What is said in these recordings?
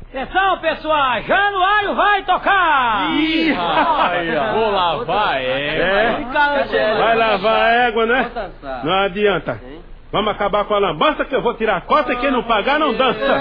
Atenção, pessoal, Januário vai tocar! Ih, vou lavar Vai lavar égua, né? Não adianta. Vamos acabar com a lambança que eu vou tirar a cota e quem não pagar não dança.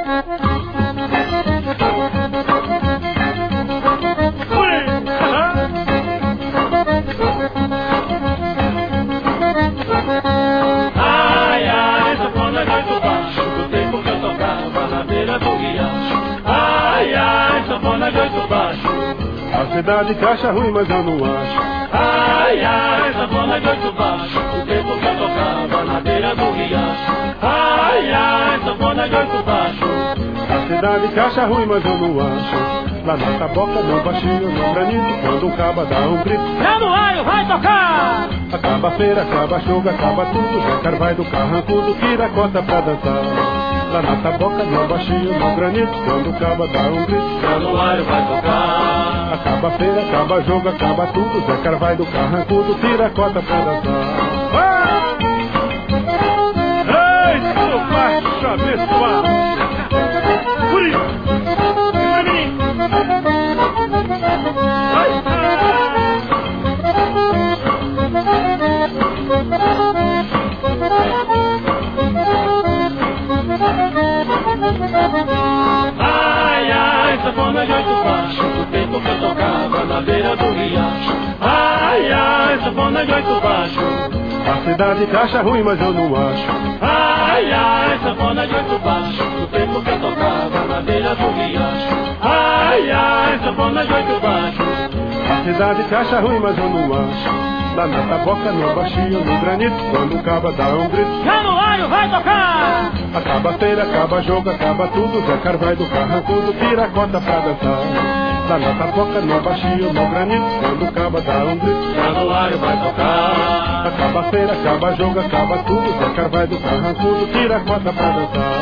Ai, ai, sanfona gaito baixo, do tempo que eu tocava na beira do riacho. Ai, ai, sanfona gaito baixo. A cidade que acha ruim, mas eu não acho. Ai, ai, sanfona gaito baixo, do tempo que eu tocava na beira do riacho. Ai, ai, sanfona gaito baixo. A cidade que acha ruim, mas eu não acho. Lá na taboca, no baixinho, no granito, quando o caba dá um grito. Januário vai tocar! Acaba a feira, acaba jogo, acaba tudo. Zé Carvalho do carrancudo, tira a cota pra dançar. Lá na taboca, no baixinho, no granito, quando o caba dá um grito. Januário vai tocar. Acaba a feira, acaba jogo, acaba tudo. Zé Carvalho do carrancudo, tira a cota pra dançar. Ei, seu macho abençoado! Ai, ai, sanfona de oito baixo, do tempo que eu tocava na beira do riacho. Ai, ai, sanfona de oito baixo. A cidade que acha ruim, mas eu não acho. Ai, ai, sanfona de oito baixo, do tempo que eu tocava na beira do riacho. Ai, ai, sanfona de oito baixo. A cidade que acha ruim, mas eu não acho. Lá na taboca, no baixinho, no granito, quando o caba dá um grito. Januário vai tocar! Acaba a feira, acaba jogo, acaba tudo. Zé Carvalho do carrancudo, tira a cota pra dançar. Lá na taboca, no baixinho, no granito, quando o caba dá um grito. Januário vai tocar. Acaba a feira, acaba jogo, acaba tudo. Zé Carvalho do carrancudo, tira a cota pra dançar.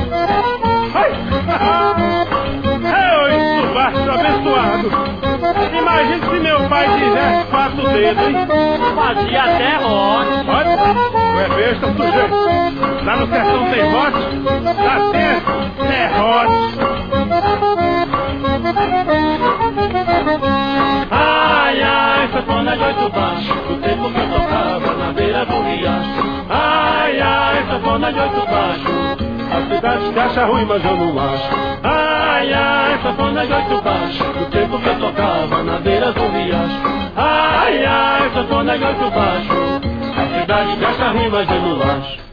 Ei, baixo abençoado! Imagina se meu pai fizesse 4 dedos, hein? Fazia até rote. Olha, tu é besta, sujeito. Lá no sertão tem rote, lá dentro é rote. Ai, ai, sanfona de oito baixo, do tempo que eu tocava na beira do riacho. Ai, ai, sanfona de oito baixo. A cidade que acha ruim, mas eu não acho. Ai, ai, sanfona de oito baixo, do tempo que eu tocava na beira do riacho. Ai, ai, sanfona de oito baixo. A cidade que acha ruim, mas eu não acho.